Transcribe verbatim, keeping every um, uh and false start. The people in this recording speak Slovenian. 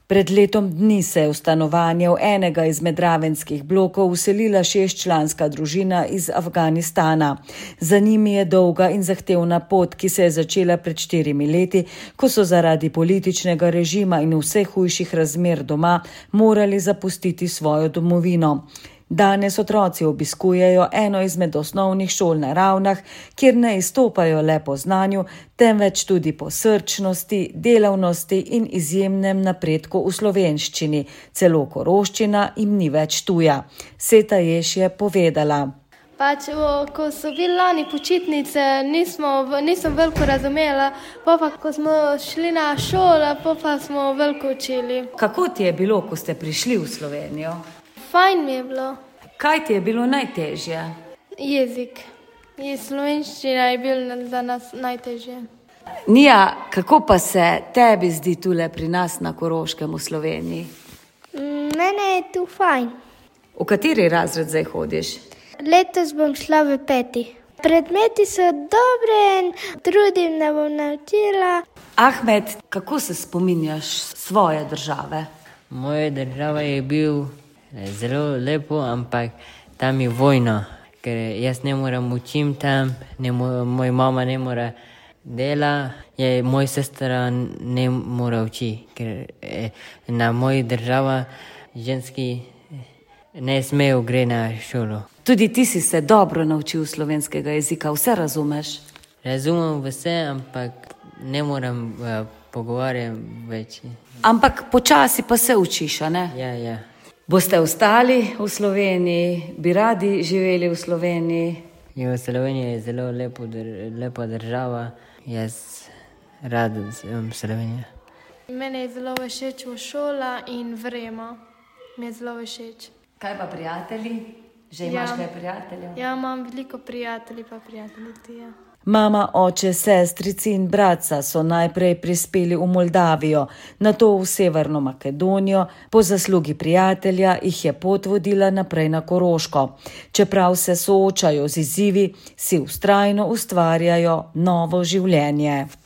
Pred letom dni se je v stanovanje v enega izmed ravenskih blokov vselila šestčlanska družina iz Afganistana. Za njimi je dolga in zahtevna pot, ki se je začela pred štirimi leti, ko so zaradi političnega režima in vse hujših razmer doma morali zapustiti svojo domovino. Danes otroci obiskujejo eno izmed osnovnih šol na Ravnah, kjer ne izstopajo le po znanju, temveč tudi po srčnosti, delavnosti in izjemnem napredku v slovenščini. Celo koroščina jim ni več tuja. Seta Jež je povedala. Pač, ko so bili lani počitnice, nismo, nisem veliko razumela, pa pa ko smo šli na šolo, pa pa smo veliko učili. Kako ti je bilo, ko ste prišli v Slovenijo? Fajn mi je bilo. Kaj ti je bilo najtežje? Jezik. Slovenščina je bila za nas najtežje. Nija, kako pa se tebi zdi tule pri nas na Koroškem v Sloveniji? Mene je tu fajn. V kateri razred zdaj hodiš? Letos bom šla v peti. Predmeti so dobre in trudim, da bom naučila. Ahmed, kako se spominjaš svoje države? Moja država je bil zelo lepo, ampak tam je vojna, ker jaz ne moram učim tam, ne mo, moj mama ne mora dela, je moj sestra ne mora uči, ker eh, na moji država ženski ne smejo gre na šolo. Tudi ti si se dobro naučil slovenskega jezika, vse razumeš? Razumem vse, ampak ne moram uh, pogovarjati več. Ampak počasi pa se učiš, a ne? Ja, ja. Boste ostali v Sloveniji? Bi radi živeli v Sloveniji? Jo, Slovenija je zelo lepo, lepa država. Jaz rad sem Slovenija. Mene je zelo všeč v šola in vreme. Mi je zelo všeč. Kaj pa prijatelji? Že imaš ja. kaj prijateljev? Ja, imam veliko prijatelji pa prijateljici, ja. Mama, oče, sestrici in bratca so najprej prispeli v Moldavijo, nato v Severno Makedonijo, po zaslugi prijatelja jih je pot vodila naprej na Koroško. Čeprav se soočajo z izzivi, si vztrajno ustvarjajo novo življenje.